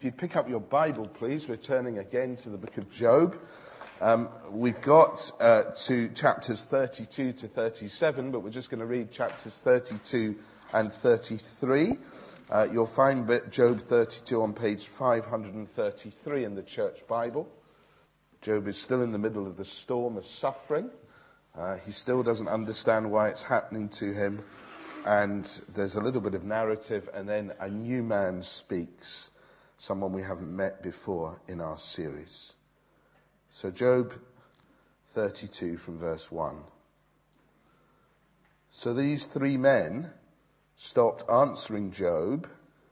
If you'd pick up your Bible, please, we're turning again to the book of Job. We've got to chapters 32 to 37, but we're just going to read chapters 32 and 33. You'll find Job 32 on page 533 in the church Bible. Job is still in the middle of the storm of suffering. He still doesn't understand why it's happening to him. And there's a little bit of narrative, and then a new man speaks. Someone we haven't met before in our series. So Job 32 from verse 1. So these three men stopped answering Job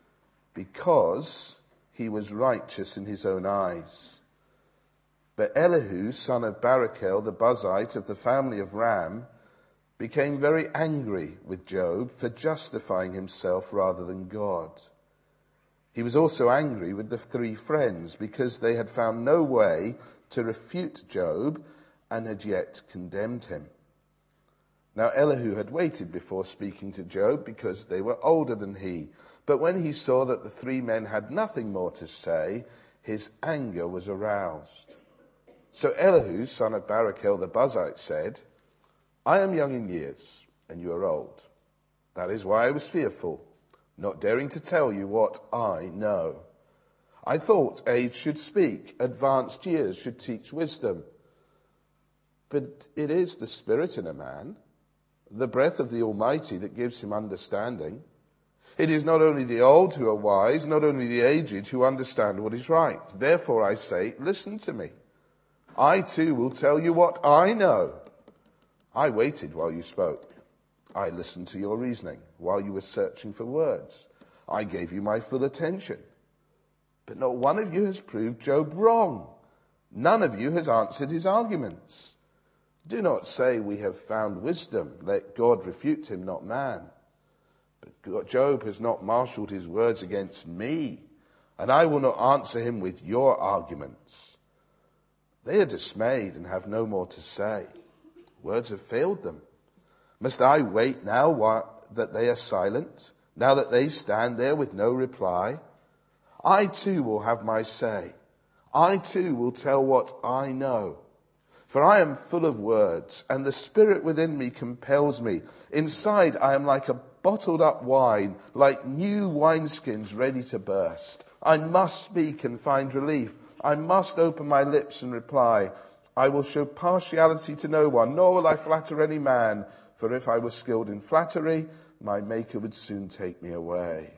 because he was righteous in his own eyes. But Elihu, son of Barachel, the Buzite of the family of Ram, became very angry with Job for justifying himself rather than God. He was also angry with the three friends because they had found no way to refute Job and had yet condemned him. Now Elihu had waited before speaking to Job because they were older than he. But when he saw that the three men had nothing more to say, his anger was aroused. So Elihu, son of Barachel the Buzite, said, I am young in years, and you are old. That is why I was fearful, not daring to tell you what I know. I thought age should speak, advanced years should teach wisdom. But it is the spirit in a man, the breath of the Almighty that gives him understanding. It is not only the old who are wise, not only the aged who understand what is right. Therefore I say, listen to me. I too will tell you what I know. I waited while you spoke. I listened to your reasoning while you were searching for words. I gave you my full attention. But not one of you has proved Job wrong. None of you has answered his arguments. Do not say we have found wisdom. Let God refute him, not man. But Job has not marshaled his words against me, and I will not answer him with your arguments. They are dismayed and have no more to say. Words have failed them. Must I wait now that they are silent, now that they stand there with no reply? I too will have my say. I too will tell what I know. For I am full of words, and the spirit within me compels me. Inside I am like a bottled up wine, like new wineskins ready to burst. I must speak and find relief. I must open my lips and reply. I will show partiality to no one, nor will I flatter any man. For if I were skilled in flattery, my Maker would soon take me away.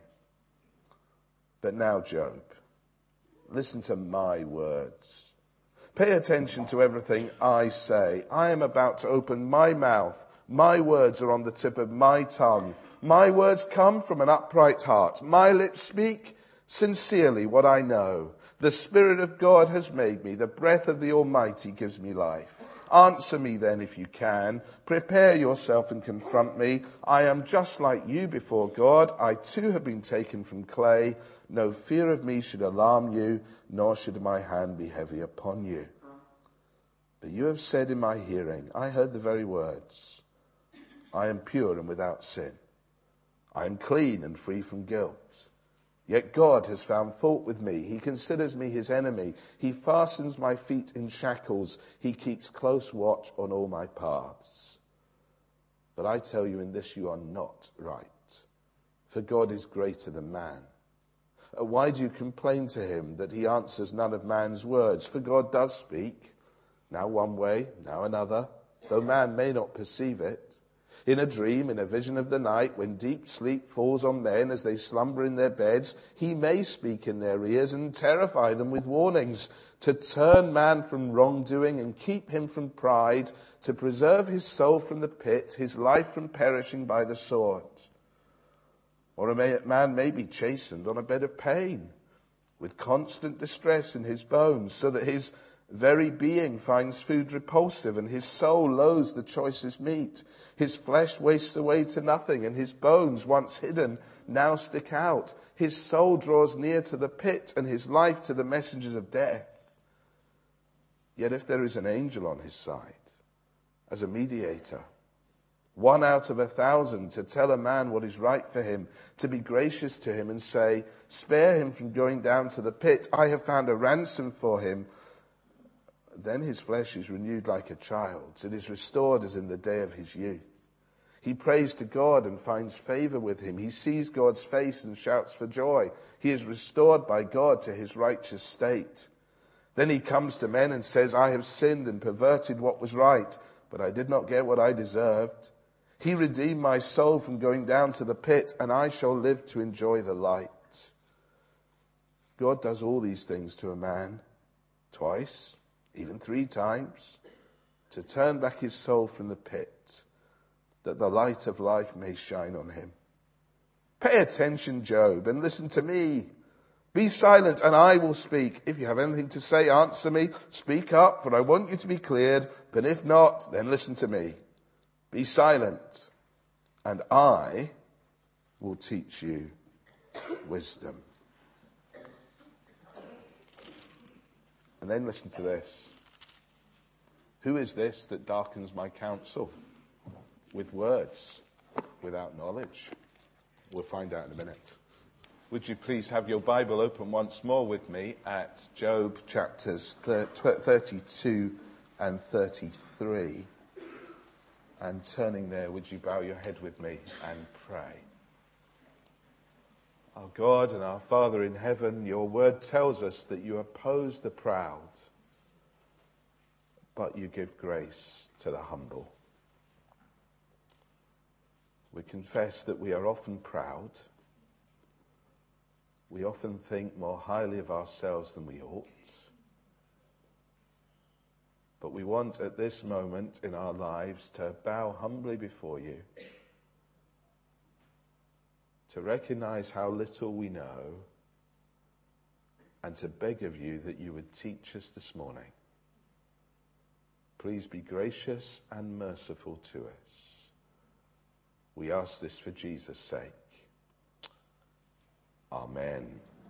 But now, Job, listen to my words. Pay attention to everything I say. I am about to open my mouth. My words are on the tip of my tongue. My words come from an upright heart. My lips speak sincerely what I know. The Spirit of God has made me. The breath of the Almighty gives me life. Answer me then if you can. Prepare yourself and confront me. I am just like you before God. I too have been taken from clay. No fear of me should alarm you, nor should my hand be heavy upon you. But you have said in my hearing, I heard the very words, I am pure and without sin. I am clean and free from guilt. Yet God has found fault with me. He considers me his enemy. He fastens my feet in shackles. He keeps close watch on all my paths. But I tell you, in this you are not right. For God is greater than man. Why do you complain to him that he answers none of man's words? For God does speak, now one way, now another, though man may not perceive it. In a dream, in a vision of the night, when deep sleep falls on men as they slumber in their beds, he may speak in their ears and terrify them with warnings, to turn man from wrongdoing and keep him from pride, to preserve his soul from the pit, his life from perishing by the sword. Or a man may be chastened on a bed of pain, with constant distress in his bones, so that his very being finds food repulsive, and his soul loathes the choicest meat. His flesh wastes away to nothing, and his bones, once hidden, now stick out. His soul draws near to the pit, and his life to the messengers of death. Yet if there is an angel on his side, as a mediator, 1 out of 1,000 to tell a man what is right for him, to be gracious to him and say, spare him from going down to the pit. I have found a ransom for him. Then his flesh is renewed like a child's. It is restored as in the day of his youth. He prays to God and finds favor with him. He sees God's face and shouts for joy. He is restored by God to his righteous state. Then he comes to men and says, I have sinned and perverted what was right, but I did not get what I deserved. He redeemed my soul from going down to the pit, and I shall live to enjoy the light. God does all these things to a man, twice, even 3 times, to turn back his soul from the pit, that the light of life may shine on him. Pay attention, Job, and listen to me. Be silent, and I will speak. If you have anything to say, answer me. Speak up, for I want you to be cleared. But if not, then listen to me. Be silent, and I will teach you wisdom. And then listen to this. Who is this that darkens my counsel with words without knowledge? We'll find out in a minute. Would you please have your Bible open once more with me at Job chapters 32 and 33. And turning there, would you bow your head with me and pray? Our God and our Father in heaven, your word tells us that you oppose the proud, but you give grace to the humble. We confess that we are often proud. We often think more highly of ourselves than we ought. But we want at this moment in our lives to bow humbly before you, to recognize how little we know, and to beg of you that you would teach us this morning. Please be gracious and merciful to us. We ask this for Jesus' sake. Amen.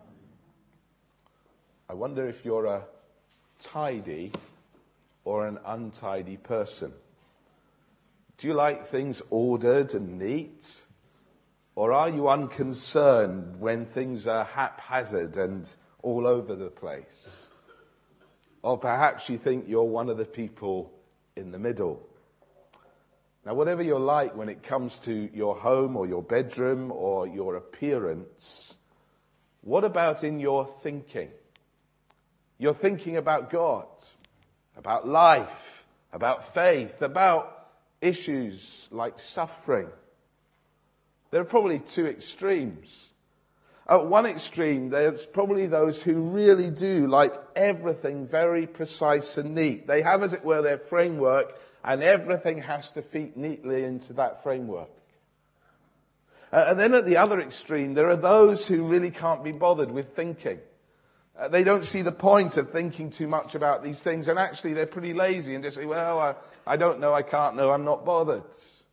I wonder if you're a tidy or an untidy person. Do you like things ordered and neat? Or are you unconcerned when things are haphazard and all over the place? Or perhaps you think you're one of the people in the middle. Now, whatever you're like when it comes to your home or your bedroom or your appearance, what about in your thinking? You're thinking about God, about life, about faith, about issues like suffering. There are probably 2 extremes. At one extreme, there's probably those who really do like everything very precise and neat. They have, as it were, their framework, and everything has to fit neatly into that framework. And then at the other extreme, there are those who really can't be bothered with thinking. They don't see the point of thinking too much about these things, and actually they're pretty lazy and just say, well, I don't know, I can't know, I'm not bothered.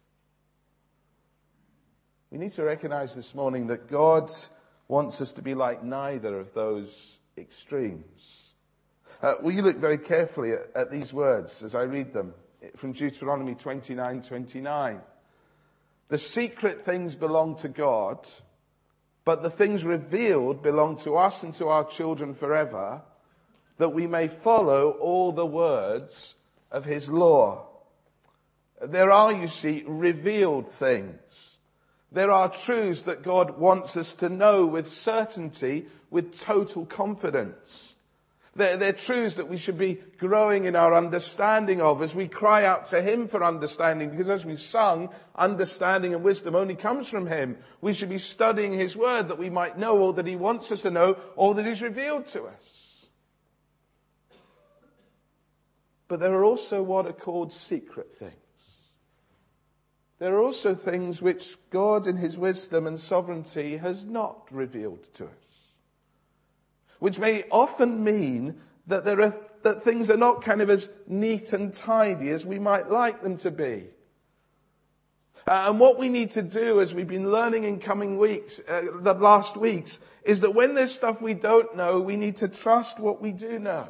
We need to recognize this morning that God wants us to be like neither of those extremes. Will you look very carefully at these words as I read them from Deuteronomy 29:29. The secret things belong to God, but the things revealed belong to us and to our children forever, that we may follow all the words of his law. There are, you see, revealed things. There are truths that God wants us to know with certainty, with total confidence. They're truths that we should be growing in our understanding of as we cry out to him for understanding, because as we sung, understanding and wisdom only comes from him. We should be studying his word that we might know all that he wants us to know, all that is revealed to us. But there are also what are called secret things. There are also things which God in his wisdom and sovereignty has not revealed to us, which may often mean that that things are not kind of as neat and tidy as we might like them to be. And what we need to do, as we've been learning in coming weeks, the last weeks, is that when there's stuff we don't know, we need to trust what we do know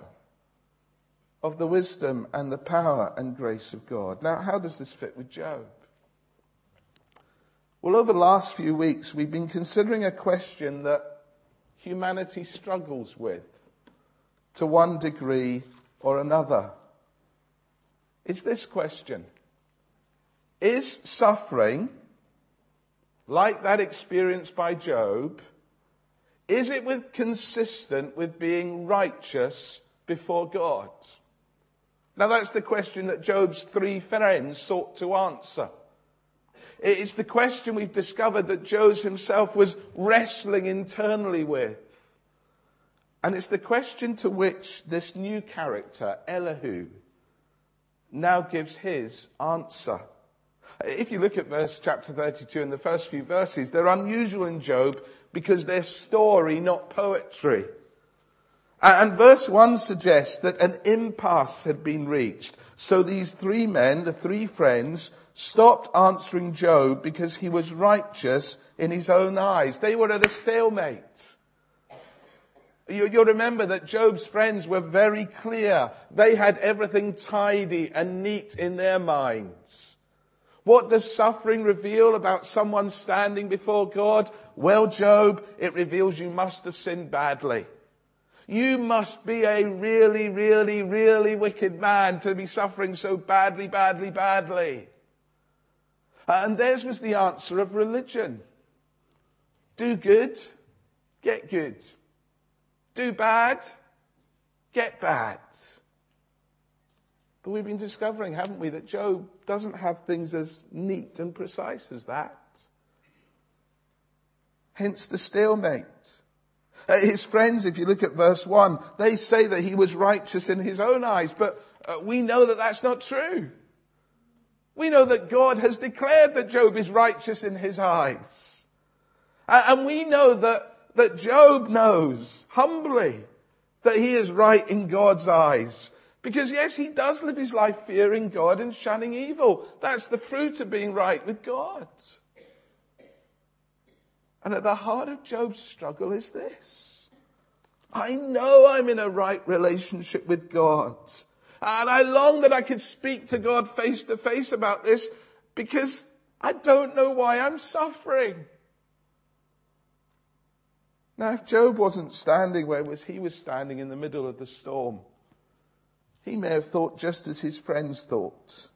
of the wisdom and the power and grace of God. Now, how does this fit with Job? Well, over the last few weeks, we've been considering a question that humanity struggles with to one degree or another. It's this question: is suffering, like that experienced by Job, is it consistent with being righteous before God? Now that's the question that Job's three friends sought to answer. It's the question we've discovered that Job himself was wrestling internally with. And it's the question to which this new character, Elihu, now gives his answer. If you look at chapter 32 and the first few verses, they're unusual in Job because they're story, not poetry. And verse 1 suggests that an impasse had been reached. So these three men, the three friends, stopped answering Job because he was righteous in his own eyes. They were at a stalemate. You'll remember that Job's friends were very clear. They had everything tidy and neat in their minds. What does suffering reveal about someone standing before God? Well, Job, it reveals you must have sinned badly. You must be a really, really, really wicked man to be suffering so badly, badly, badly. And theirs was the answer of religion. Do good, get good. Do bad, get bad. But we've been discovering, haven't we, that Job doesn't have things as neat and precise as that. Hence the stalemate. His friends, if you look at verse 1, they say that he was righteous in his own eyes, but we know that that's not true. We know that God has declared that Job is righteous in his eyes. And we know that Job knows humbly that he is right in God's eyes. Because yes, he does live his life fearing God and shunning evil. That's the fruit of being right with God. And at the heart of Job's struggle is this: I know I'm in a right relationship with God. And I long that I could speak to God face to face about this, because I don't know why I'm suffering. Now, if Job wasn't standing where he was standing in the middle of the storm, he may have thought just as his friends thought.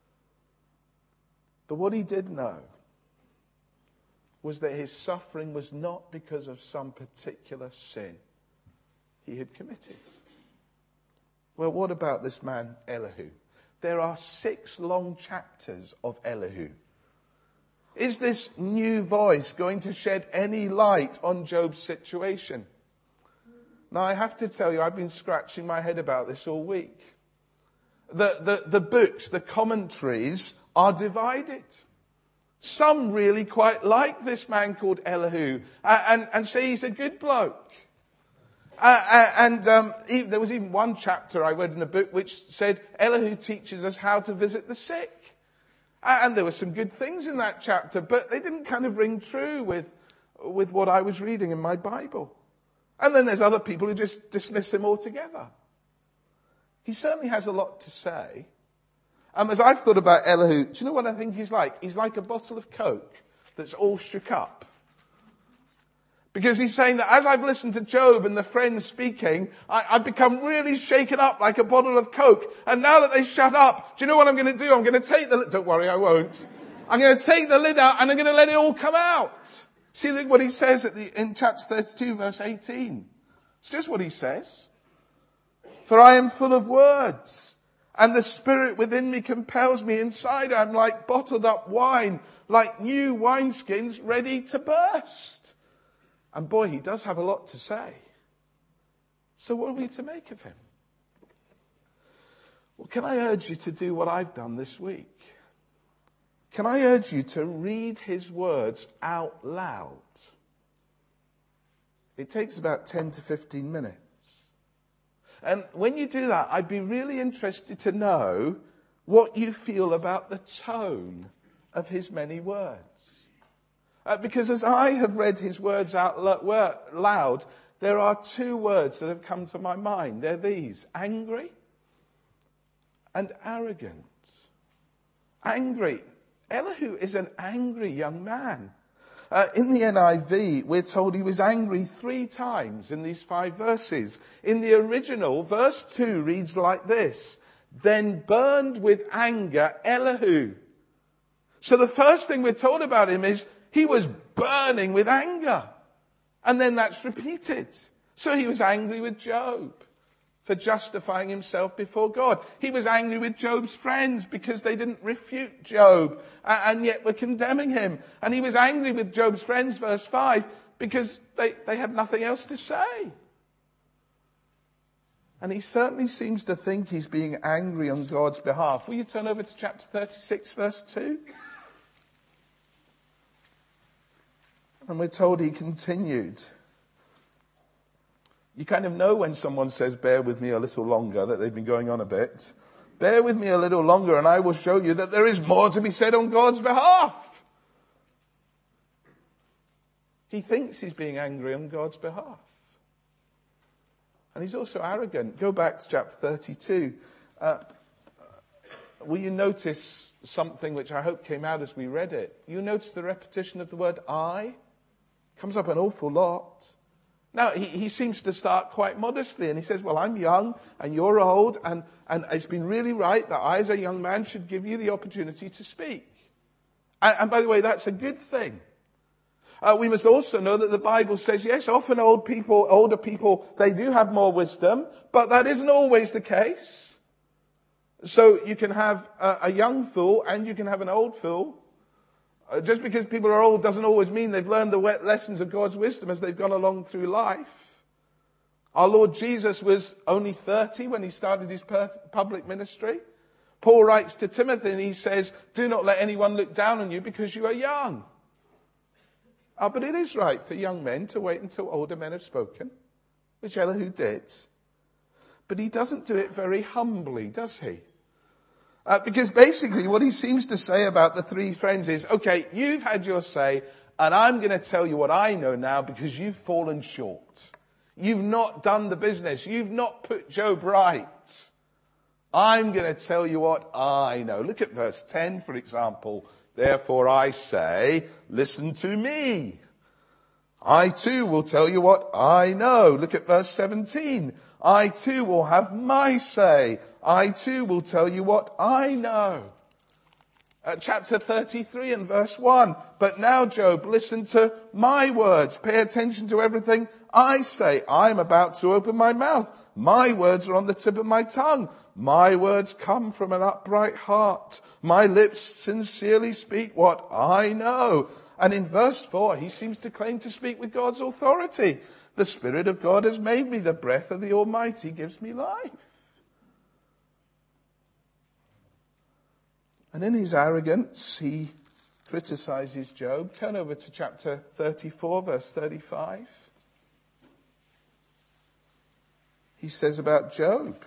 But what he did know was that his suffering was not because of some particular sin he had committed. Well, what about this man Elihu? There are 6 long chapters of Elihu. Is this new voice going to shed any light on Job's situation? Now, I have to tell you, I've been scratching my head about this all week. The books, the commentaries are divided. Some really quite like this man called Elihu and say he's a good bloke. There was even one chapter I read in a book which said Elihu teaches us how to visit the sick. And there were some good things in that chapter, but they didn't kind of ring true with what I was reading in my Bible. And then there's other people who just dismiss him altogether. He certainly has a lot to say. As I've thought about Elihu, do you know what I think he's like? He's like a bottle of Coke that's all shook up. Because he's saying that as I've listened to Job and the friends speaking, I've become really shaken up like a bottle of Coke. And now that they shut up, do you know what I'm going to do? I'm going to take don't worry, I won't. I'm going to take the lid out and I'm going to let it all come out. See what he says in chapter 32, verse 18. It's just what he says. For I am full of words, and the spirit within me compels me. Inside I'm like bottled up wine, like new wineskins ready to burst. And boy, he does have a lot to say. So what are we to make of him? Well, can I urge you to do what I've done this week? Can I urge you to read his words out loud? It takes about 10 to 15 minutes. And when you do that, I'd be really interested to know what you feel about the tone of his many words. Because as I have read his words out loud, there are 2 words that have come to my mind. They're these: angry and arrogant. Angry. Elihu is an angry young man. In the NIV, we're told he was angry 3 times in these 5 verses. In the original, verse 2 reads like this: "Then burned with anger Elihu." So the first thing we're told about him is he was burning with anger. And then that's repeated. So he was angry with Job for justifying himself before God. He was angry with Job's friends because they didn't refute Job and yet were condemning him. And he was angry with Job's friends, verse 5, because they had nothing else to say. And he certainly seems to think he's being angry on God's behalf. Will you turn over to chapter 36, verse 2? And we're told he continued. You kind of know when someone says, "Bear with me a little longer," that they've been going on a bit. Bear with me a little longer and I will show you that there is more to be said on God's behalf. He thinks he's being angry on God's behalf. And he's also arrogant. Go back to chapter 32. Will you notice something which I hope came out as we read it? You notice the repetition of the word "I"? Comes up an awful lot. Now, he seems to start quite modestly, and he says, "Well, I'm young, and you're old, and it's been really right that I, as a young man, should give you the opportunity to speak." And by the way, that's a good thing. We must also know that the Bible says, yes, often older people, they do have more wisdom, but that isn't always the case. So you can have a young fool, and you can have an old fool. Just because people are old doesn't always mean they've learned the lessons of God's wisdom as they've gone along through life. Our Lord Jesus was only 30 when he started his public ministry. Paul writes to Timothy and he says, "Do not let anyone look down on you because you are young." But it is right for young men to wait until older men have spoken, which Elihu did. But he doesn't do it very humbly, does he? Because basically what he seems to say about the 3 friends is, okay, you've had your say, and I'm going to tell you what I know now because you've fallen short. You've not done the business. You've not put Job right. I'm going to tell you what I know. Look at verse 10, for example. "Therefore I say, listen to me. I too will tell you what I know." Look at verse 17. "I too will have my say. I too will tell you what I know." Chapter 33 and verse 1. "But now, Job, listen to my words. Pay attention to everything I say. I'm about to open my mouth. My words are on the tip of my tongue. My words come from an upright heart. My lips sincerely speak what I know." And in verse 4, he seems to claim to speak with God's authority. "The Spirit of God has made me. The breath of the Almighty gives me life." And in his arrogance, he criticizes Job. Turn over to chapter 34, verse 35. He says about Job,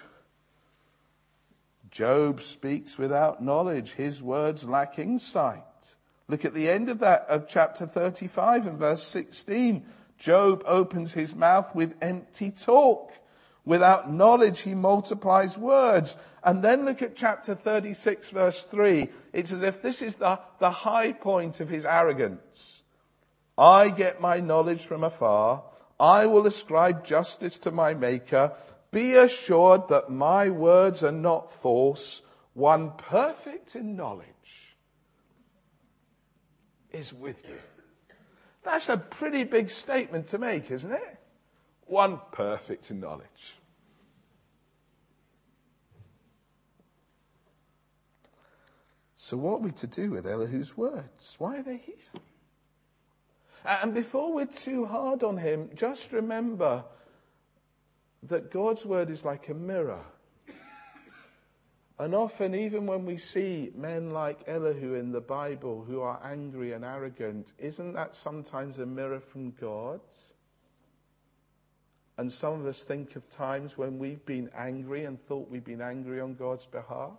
"Job speaks without knowledge. His words lack insight." Look at the end of chapter 35 and verse 16. "Job opens his mouth with empty talk. Without knowledge, he multiplies words." And then look at chapter 36, verse 3. It's as if this is the high point of his arrogance. "I get my knowledge from afar. I will ascribe justice to my Maker. Be assured that my words are not false. One perfect in knowledge is with you." That's a pretty big statement to make, isn't it? One perfect in knowledge. So what are we to do with Elihu's words? Why are they here? And before we're too hard on him, just remember that God's word is like a mirror. And often, even when we see men like Elihu in the Bible who are angry and arrogant, isn't that sometimes a mirror from God? And some of us think of times when we've been angry and thought we've been angry on God's behalf.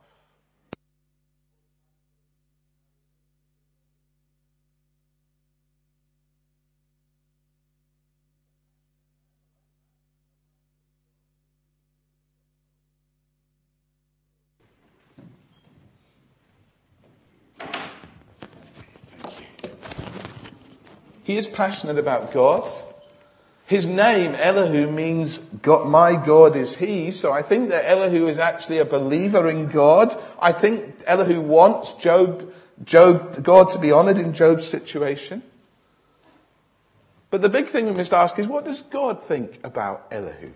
He is passionate about God. His name, Elihu, means God, my God is he. So I think that Elihu is actually a believer in God. I think Elihu wants God to be honored in Job's situation. But the big thing we must ask is, what does God think about Elihu?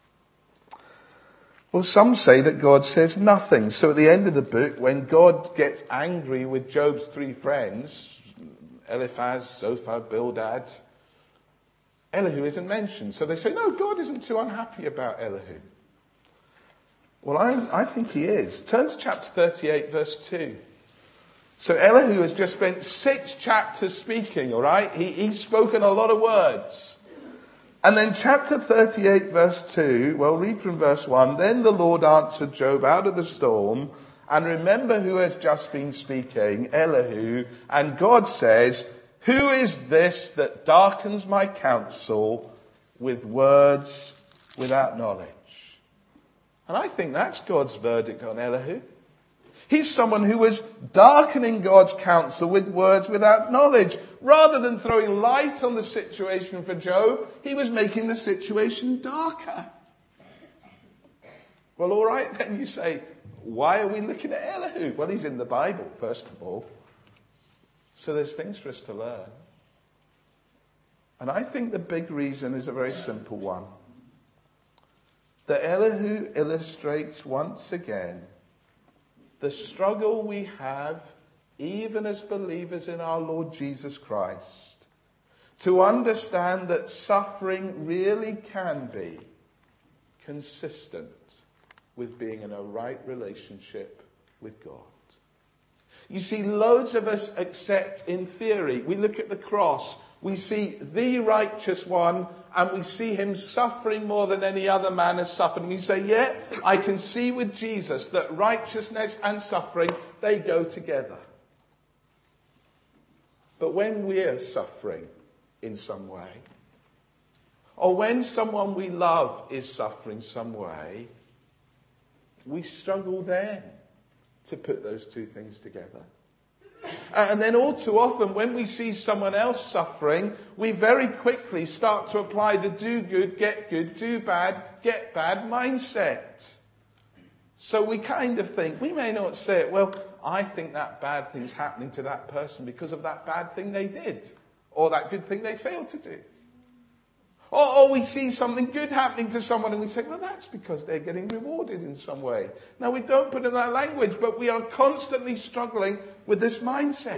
Well, some say that God says nothing. So at the end of the book, when God gets angry with Job's three friends, Eliphaz, Zophar, Bildad, Elihu isn't mentioned. So they say, no, God isn't too unhappy about Elihu. Well, I think he is. Turn to chapter 38, verse 2. So Elihu has just spent 6 chapters speaking, all right? He's spoken a lot of words. And then chapter 38, verse 2, well, read from verse 1. Then the Lord answered Job out of the storm. And remember who has just been speaking, Elihu. And God says, who is this that darkens my counsel with words without knowledge? And I think that's God's verdict on Elihu. He's someone who was darkening God's counsel with words without knowledge. Rather than throwing light on the situation for Job, he was making the situation darker. Well, all right, then you say, why are we looking at Elihu? Well, he's in the Bible, first of all. So there's things for us to learn. And I think the big reason is a very simple one. That Elihu illustrates once again the struggle we have, even as believers in our Lord Jesus Christ, to understand that suffering really can be consistent with being in a right relationship with God. You see, loads of us accept in theory. We look at the cross, we see the righteous one, and we see him suffering more than any other man has suffered. And we say, yeah, I can see with Jesus that righteousness and suffering, they go together. But when we're suffering in some way, or when someone we love is suffering some way, we struggle then to put those two things together. And then all too often, when we see someone else suffering, we very quickly start to apply the do good, do bad, get bad mindset. So we kind of think, we may not say it, well, I think that bad thing's happening to that person because of that bad thing they did, or that good thing they failed to do. Or we see something good happening to someone and we say, well, that's because they're getting rewarded in some way. Now, we don't put in that language, but we are constantly struggling with this mindset.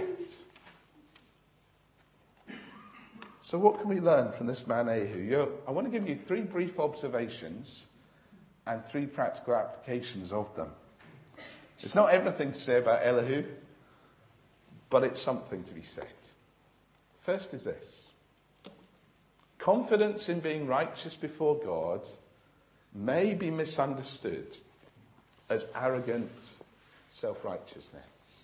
So what can we learn from this man Elihu? I want to give you 3 brief observations and 3 practical applications of them. It's not everything to say about Elihu, but it's something to be said. First is this. Confidence in being righteous before God may be misunderstood as arrogant self-righteousness.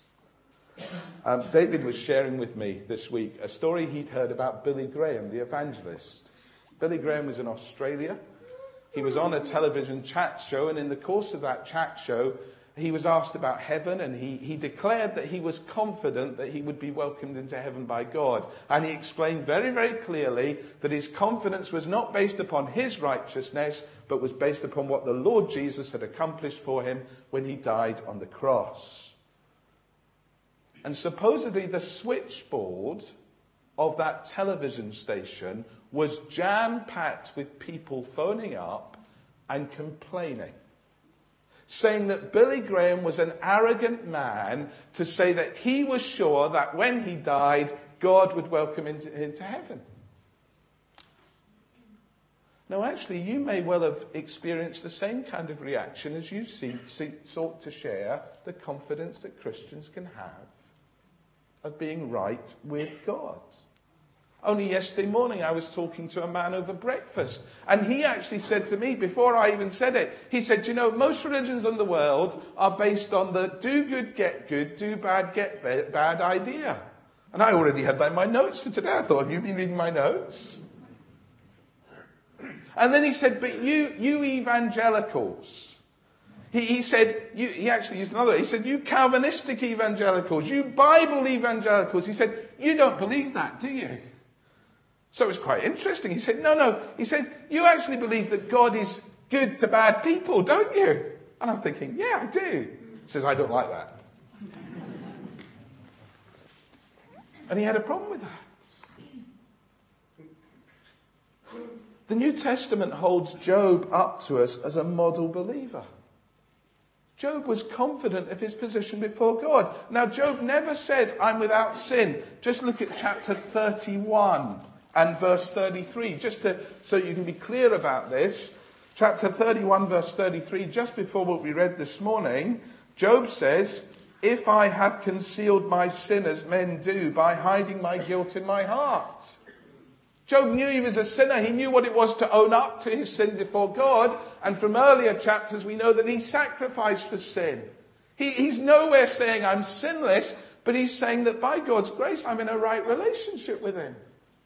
David was sharing with me this week a story he'd heard about Billy Graham, the evangelist. Billy Graham was in Australia. He was on a television chat show, and in the course of that chat show, he was asked about heaven, and he declared that he was confident that he would be welcomed into heaven by God. And he explained very, very clearly that his confidence was not based upon his righteousness, but was based upon what the Lord Jesus had accomplished for him when he died on the cross. And supposedly the switchboard of that television station was jam-packed with people phoning up and complaining, saying that Billy Graham was an arrogant man to say that he was sure that when he died, God would welcome him into heaven. Now, actually, you may well have experienced the same kind of reaction as you sought to share the confidence that Christians can have of being right with God. Only yesterday morning I was talking to a man over breakfast, and he actually said to me, before I even said it, he said, you know, most religions in the world are based on the do good, do bad, get bad idea. And I already had that in my notes for today. I thought, have you been reading my notes? And then he said, but you evangelicals. He said, he actually used another, he said, you Calvinistic evangelicals, you Bible evangelicals. He said, you don't believe that, do you? So it was quite interesting. He said, no. He said, you actually believe that God is good to bad people, don't you? And I'm thinking, yeah, I do. He says, I don't like that. And he had a problem with that. The New Testament holds Job up to us as a model believer. Job was confident of his position before God. Now, Job never says, I'm without sin. Just look at chapter 31 and verse 33, so you can be clear about this. Chapter 31, verse 33, just before what we read this morning, Job says, if I have concealed my sin as men do by hiding my guilt in my heart. Job knew he was a sinner. He knew what it was to own up to his sin before God. And from earlier chapters, we know that he sacrificed for sin. He's nowhere saying I'm sinless, but he's saying that by God's grace, I'm in a right relationship with him.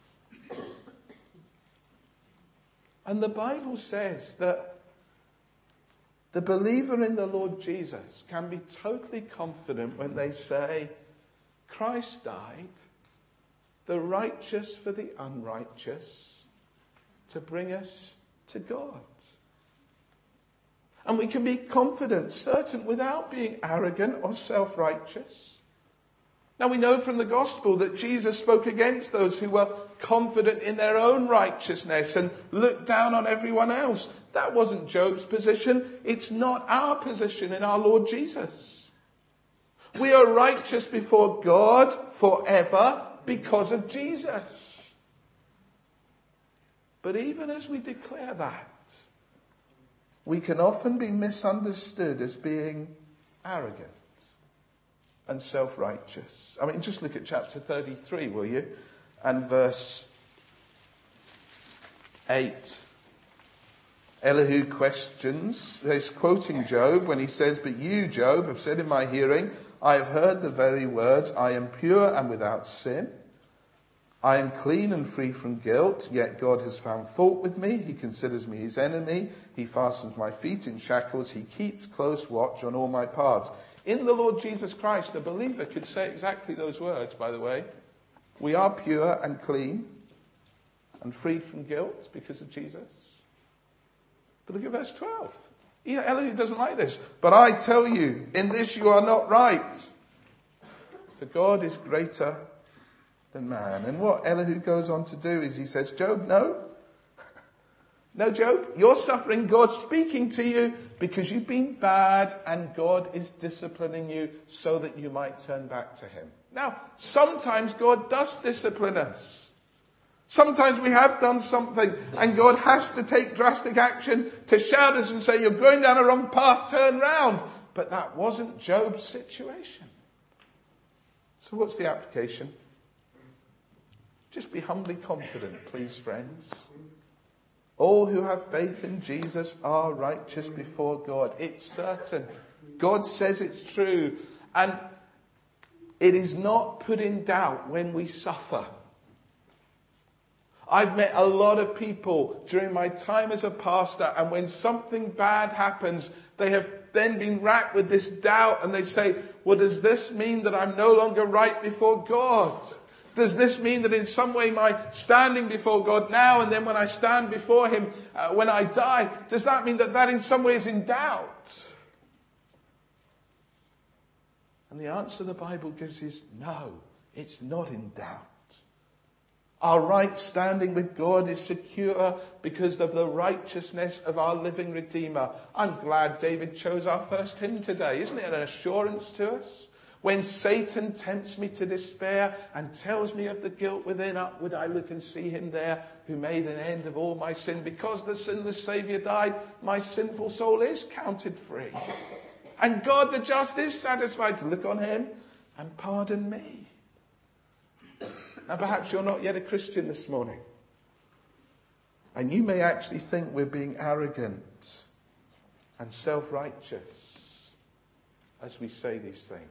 And the Bible says that the believer in the Lord Jesus can be totally confident when they say, Christ died, the righteous for the unrighteous, to bring us to God. And we can be confident, certain, without being arrogant or self-righteous. Now we know from the gospel that Jesus spoke against those who were confident in their own righteousness and looked down on everyone else. That wasn't Job's position. It's not our position in our Lord Jesus. We are righteous before God forever because of Jesus. But even as we declare that, we can often be misunderstood as being arrogant and self-righteous. I mean, just look at chapter 33, will you? And verse 8. Elihu questions, he's quoting Job when he says, but you, Job, have said in my hearing, I have heard the very words, I am pure and without sin. I am clean and free from guilt, yet God has found fault with me. He considers me his enemy. He fastens my feet in shackles. He keeps close watch on all my paths. In the Lord Jesus Christ, a believer could say exactly those words, by the way. We are pure and clean and freed from guilt because of Jesus. But look at verse 12. Elihu doesn't like this. But I tell you, in this you are not right. For God is greater than man. And what Elihu goes on to do is he says, Job, no. No, Job, you're suffering. God's speaking to you because you've been bad and God is disciplining you so that you might turn back to him. Now, sometimes God does discipline us. Sometimes we have done something and God has to take drastic action to shout us and say, you're going down a wrong path, turn round. But that wasn't Job's situation. So what's the application? Just be humbly confident, please, friends. All who have faith in Jesus are righteous before God. It's certain. God says it's true. And it is not put in doubt when we suffer. I've met a lot of people during my time as a pastor, and when something bad happens, they have then been racked with this doubt, and they say, well, does this mean that I'm no longer right before God? Does this mean that in some way my standing before God now and then when I stand before him when I die, does that mean that in some way is in doubt? And the answer the Bible gives is no, it's not in doubt. Our right standing with God is secure because of the righteousness of our living Redeemer. I'm glad David chose our first hymn today. Isn't it an assurance to us? When Satan tempts me to despair and tells me of the guilt within, upward I look and see him there who made an end of all my sin. Because the sinless Saviour died, my sinful soul is counted free. And God the just is satisfied to look on him and pardon me. Now perhaps you're not yet a Christian this morning. And you may actually think we're being arrogant and self-righteous as we say these things.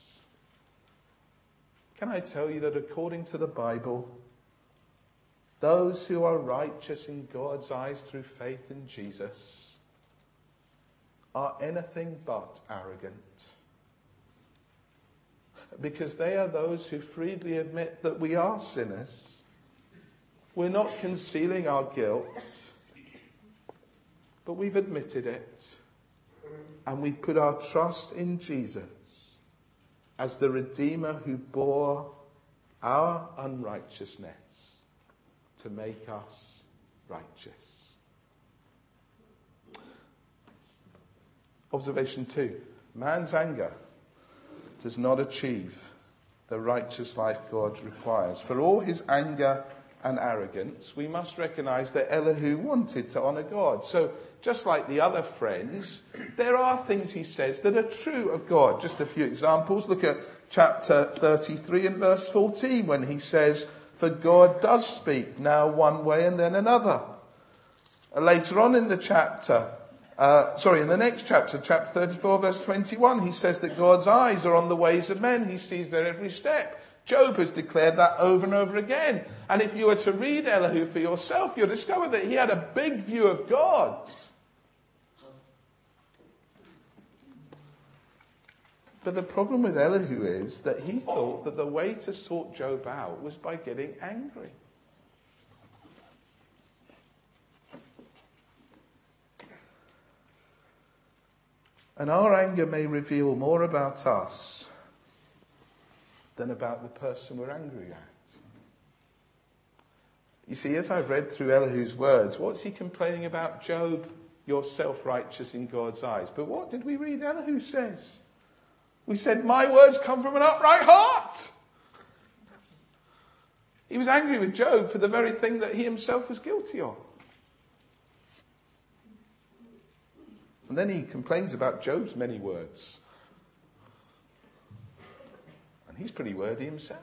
Can I tell you that according to the Bible, those who are righteous in God's eyes through faith in Jesus are anything but arrogant. Because they are those who freely admit that we are sinners. We're not concealing our guilt, but we've admitted it. And we've put our trust in Jesus as the Redeemer who bore our unrighteousness to make us righteous. Observation 2. Man's anger does not achieve the righteous life God requires. For all his anger and arrogance, we must recognize that Elihu wanted to honor God. So, just like the other friends, there are things he says that are true of God. Just a few examples. Look at chapter 33 and verse 14 when he says, "For God does speak, now one way and then another." Later on in the chapter, in the next chapter, chapter 34 verse 21, he says that God's eyes are on the ways of men. He sees their every step. Job has declared that over and over again. And if you were to read Elihu for yourself, you'll discover that he had a big view of God. But the problem with Elihu is that he thought that the way to sort Job out was by getting angry. And our anger may reveal more about us than about the person we're angry at. You see, as I've read through Elihu's words, what's he complaining about? Job, you're self-righteous in God's eyes. But what did we read Elihu says? We said, my words come from an upright heart. He was angry with Job for the very thing that he himself was guilty of. And then he complains about Job's many words. And he's pretty wordy himself.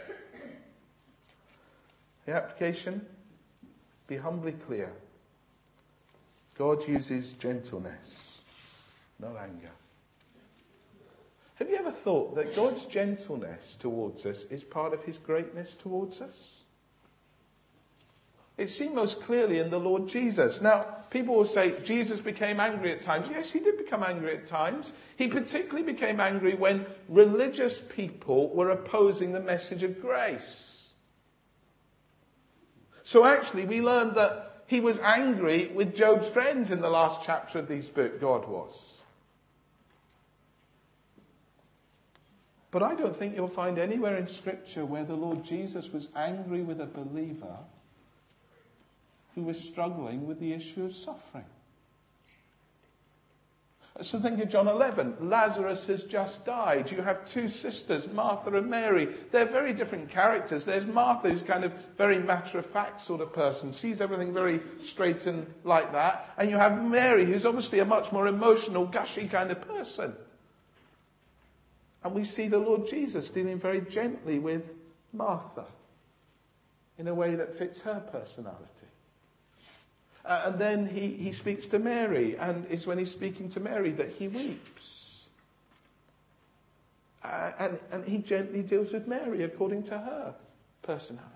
The application, be humbly clear. God uses gentleness, not anger. Have you ever thought that God's gentleness towards us is part of his greatness towards us? It's seen most clearly in the Lord Jesus. Now, people will say Jesus became angry at times. Yes, he did become angry at times. He particularly became angry when religious people were opposing the message of grace. So actually, we learned that he was angry with Job's friends in the last chapter of this book, God was. But I don't think you'll find anywhere in Scripture where the Lord Jesus was angry with a believer who was struggling with the issue of suffering. So think of John 11. Lazarus has just died. You have two sisters, Martha and Mary. They're very different characters. There's Martha, who's kind of very matter-of-fact sort of person, sees everything very straight and like that. And you have Mary, who's obviously a much more emotional, gushy kind of person. And we see the Lord Jesus dealing very gently with Martha in a way that fits her personality. And then he speaks to Mary, and it's when he's speaking to Mary that he weeps. And he gently deals with Mary according to her personality.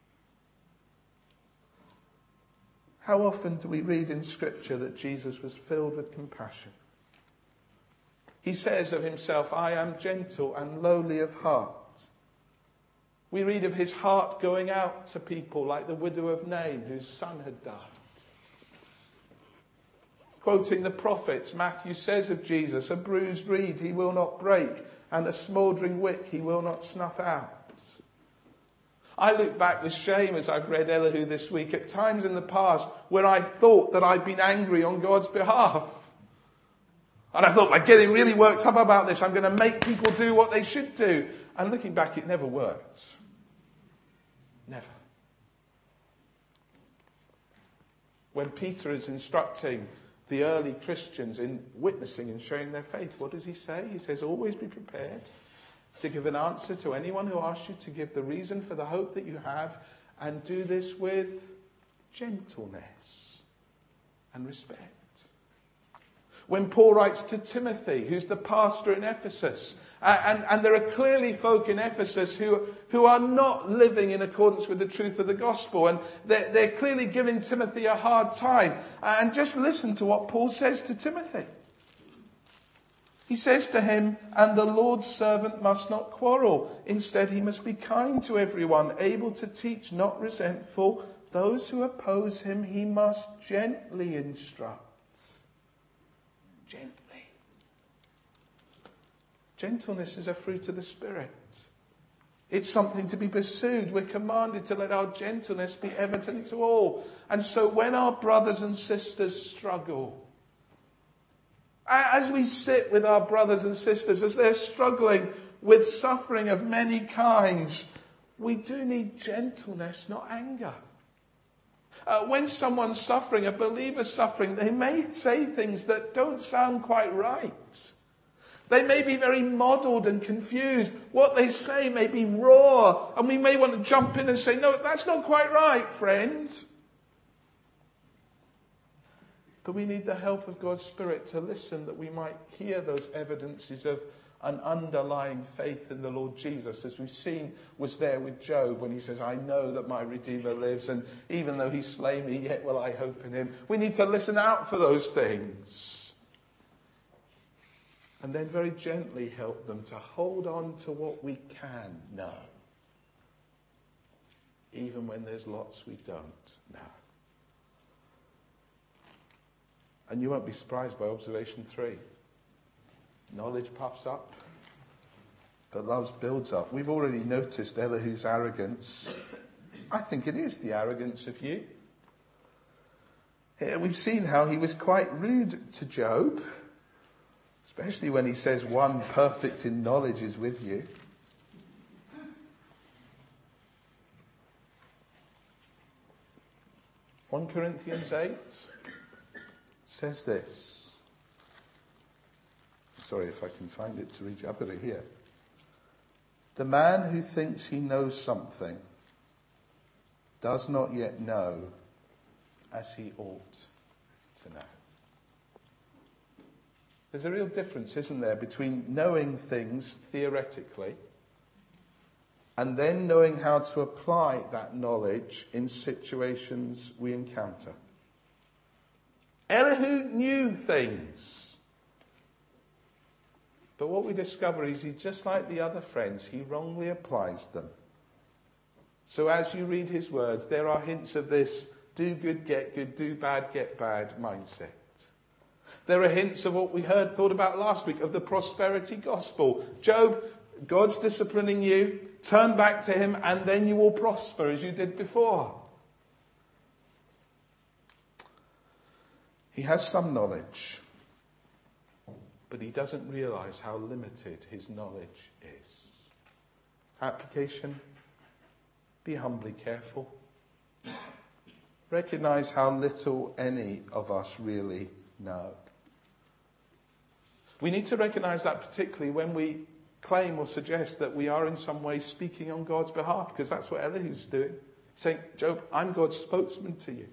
How often do we read in Scripture that Jesus was filled with compassion? He says of himself, I am gentle and lowly of heart. We read of his heart going out to people like the widow of Nain, whose son had died. Quoting the prophets, Matthew says of Jesus, a bruised reed he will not break, and a smouldering wick he will not snuff out. I look back with shame as I've read Elihu this week at times in the past where I thought that I'd been angry on God's behalf. And I thought, by getting really worked up about this, I'm going to make people do what they should do. And looking back, it never worked. Never. When Peter is instructing the early Christians in witnessing and sharing their faith, what does he say? He says, always be prepared to give an answer to anyone who asks you to give the reason for the hope that you have, and do this with gentleness and respect. When Paul writes to Timothy, who's the pastor in Ephesus, and there are clearly folk in Ephesus who are not living in accordance with the truth of the gospel, and they're clearly giving Timothy a hard time. And just listen to what Paul says to Timothy. He says to him, and the Lord's servant must not quarrel. Instead, he must be kind to everyone, able to teach, not resentful, those who oppose him he must gently instruct. Gently. Gentleness is a fruit of the Spirit. It's something to be pursued. We're commanded to let our gentleness be evident to all. And so when our brothers and sisters struggle, as we sit with our brothers and sisters, as they're struggling with suffering of many kinds, we do need gentleness, not anger. When someone's suffering, a believer's suffering, they may say things that don't sound quite right. They may be very muddled and confused. What they say may be raw, and we may want to jump in and say, no, that's not quite right, friend. But we need the help of God's Spirit to listen, that we might hear those evidences of an underlying faith in the Lord Jesus, as we've seen was there with Job when he says, I know that my Redeemer lives, and even though he slay me, yet will I hope in him. We need to listen out for those things. And then very gently help them to hold on to what we can know, even when there's lots we don't know. And you won't be surprised by observation 3. Knowledge puffs up, but love builds up. We've already noticed Elihu's arrogance. I think it is the arrogance of you. We've seen how he was quite rude to Job, especially when he says one perfect in knowledge is with you. (1 Corinthians 8 says this. Sorry if I can find it to read you. I've got it here. The man who thinks he knows something does not yet know as he ought to know. There's a real difference, isn't there, between knowing things theoretically and then knowing how to apply that knowledge in situations we encounter. Elihu knew things. But what we discover is he's just like the other friends. He wrongly applies them. So as you read his words, there are hints of this do good, get good, do bad, get bad mindset. There are hints of what we thought about last week, of the prosperity gospel. Job, God's disciplining you, turn back to him, and then you will prosper as you did before. He has some knowledge, but he doesn't realize how limited his knowledge is. Application: be humbly careful. Recognize how little any of us really know. We need to recognize that particularly when we claim or suggest that we are in some way speaking on God's behalf, because that's what Elihu's doing. Saying, Job, I'm God's spokesman to you.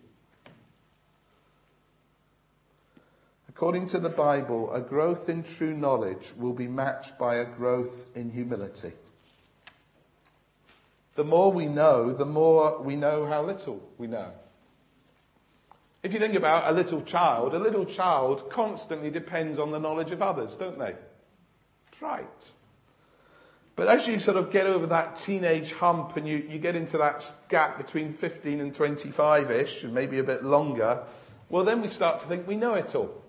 According to the Bible, a growth in true knowledge will be matched by a growth in humility. The more we know, the more we know how little we know. If you think about a little child constantly depends on the knowledge of others, don't they? That's right. But as you sort of get over that teenage hump and you get into that gap between 15 and 25-ish, and maybe a bit longer, well, then we start to think we know it all.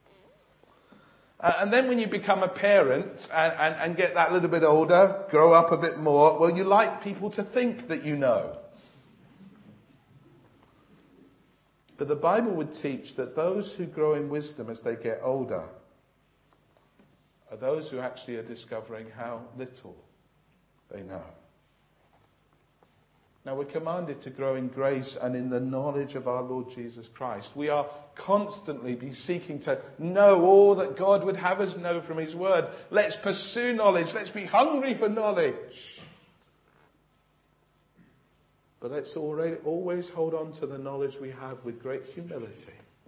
And then when you become a parent and get that little bit older, grow up a bit more, well, you like people to think that you know. But the Bible would teach that those who grow in wisdom as they get older are those who actually are discovering how little they know. Now, we're commanded to grow in grace and in the knowledge of our Lord Jesus Christ. We are constantly be seeking to know all that God would have us know from his word. Let's pursue knowledge. Let's be hungry for knowledge. But let's always hold on to the knowledge we have with great humility.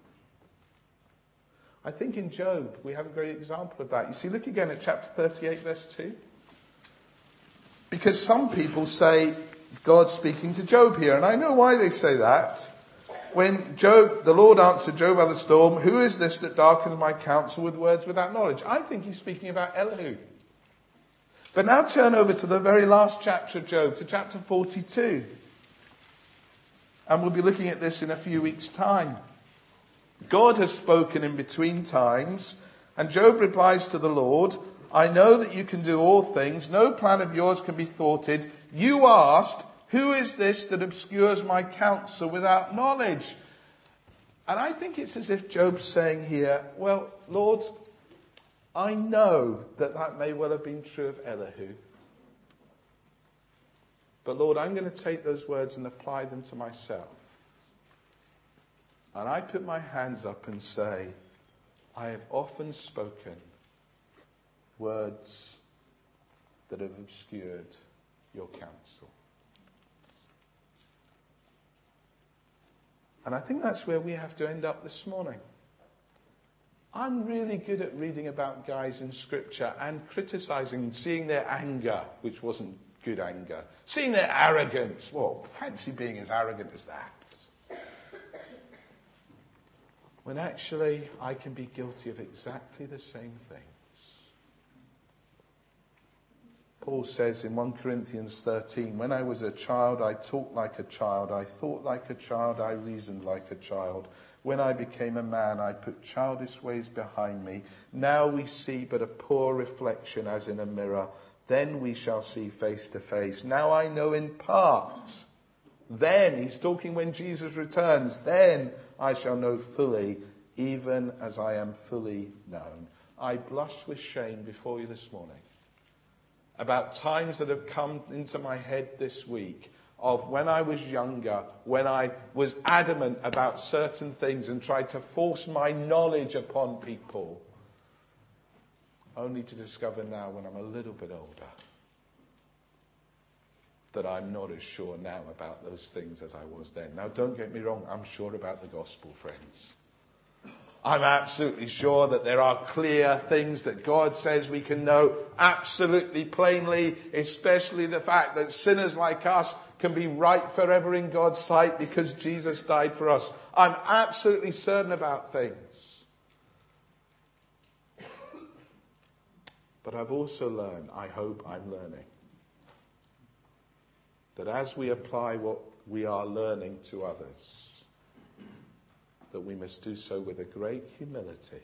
I think in Job we have a great example of that. You see, look again at chapter 38, verse 2. Because some people say God's speaking to Job here, and I know why they say that. When the Lord answered Job by the storm, who is this that darkens my counsel with words without knowledge? I think he's speaking about Elihu. But now turn over to the very last chapter of Job, to chapter 42. And we'll be looking at this in a few weeks' time. God has spoken in between times, and Job replies to the Lord, I know that you can do all things. No plan of yours can be thwarted. You asked, who is this that obscures my counsel without knowledge? And I think it's as if Job's saying here, well, Lord, I know that may well have been true of Elihu. But Lord, I'm going to take those words and apply them to myself. And I put my hands up and say, I have often spoken words that have obscured your counsel. And I think that's where we have to end up this morning. I'm really good at reading about guys in Scripture and criticizing, seeing their anger, which wasn't good anger, seeing their arrogance. Well, fancy being as arrogant as that. When actually I can be guilty of exactly the same things. Paul says in 1 Corinthians 13, when I was a child, I talked like a child, I thought like a child, I reasoned like a child. When I became a man, I put childish ways behind me. Now we see but a poor reflection as in a mirror. Then we shall see face to face. Now I know in part. Then, he's talking when Jesus returns, then I shall know fully, even as I am fully known. I blush with shame before you this morning about times that have come into my head this week of when I was younger, when I was adamant about certain things and tried to force my knowledge upon people, only to discover now when I'm a little bit older that I'm not as sure now about those things as I was then. Now, don't get me wrong, I'm sure about the gospel, friends. I'm absolutely sure that there are clear things that God says we can know absolutely plainly, especially the fact that sinners like us can be right forever in God's sight because Jesus died for us. I'm absolutely certain about things. But I've also learned, I hope I'm learning, that as we apply what we are learning to others, that we must do so with a great humility.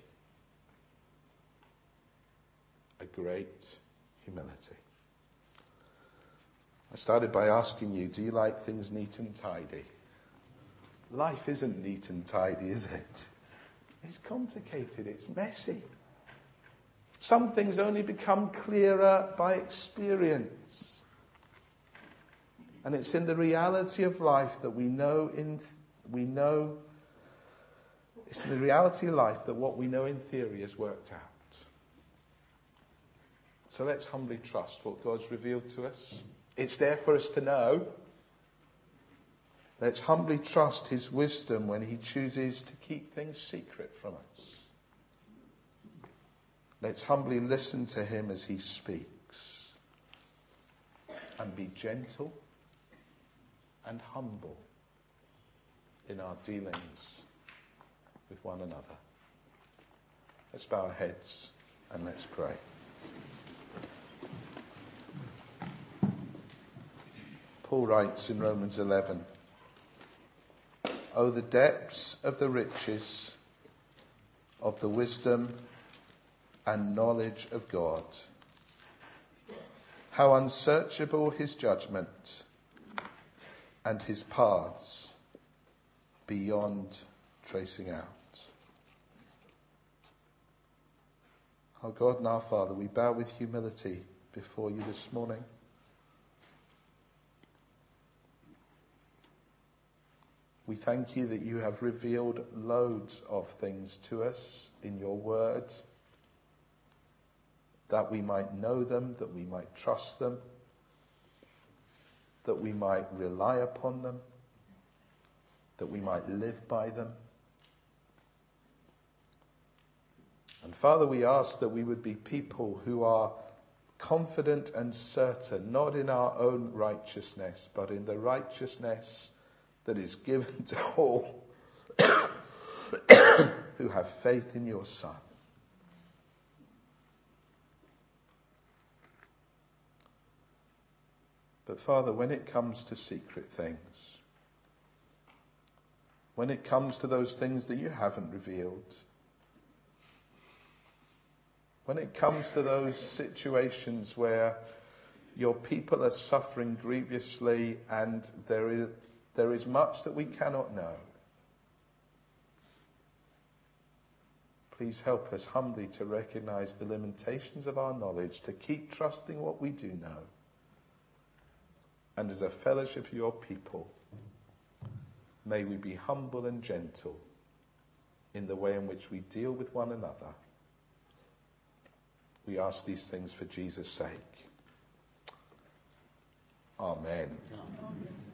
A great humility. I started by asking you, do you like things neat and tidy? Life isn't neat and tidy, is it? It's complicated, it's messy. Some things only become clearer by experience. And it's in the reality of life that it's the reality of life that what we know in theory has worked out. So let's humbly trust what God's revealed to us. It's there for us to know. Let's humbly trust his wisdom when he chooses to keep things secret from us. Let's humbly listen to him as he speaks. And be gentle and humble in our dealings with one another. Let's bow our heads and let's pray. Paul writes in Romans 11, "Oh, the depths of the riches of the wisdom and knowledge of God. How unsearchable his judgment and his paths beyond tracing out." Our God and our Father, we bow with humility before you this morning. We thank you that you have revealed loads of things to us in your word, that we might know them, that we might trust them, that we might rely upon them, that we might live by them. And Father, we ask that we would be people who are confident and certain, not in our own righteousness, but in the righteousness that is given to all who have faith in your Son. But Father, when it comes to secret things, when it comes to those things that you haven't revealed, when it comes to those situations where your people are suffering grievously and there is much that we cannot know. Please help us humbly to recognize the limitations of our knowledge, to keep trusting what we do know. And as a fellowship of your people, may we be humble and gentle in the way in which we deal with one another. We ask these things for Jesus' sake. Amen. Amen.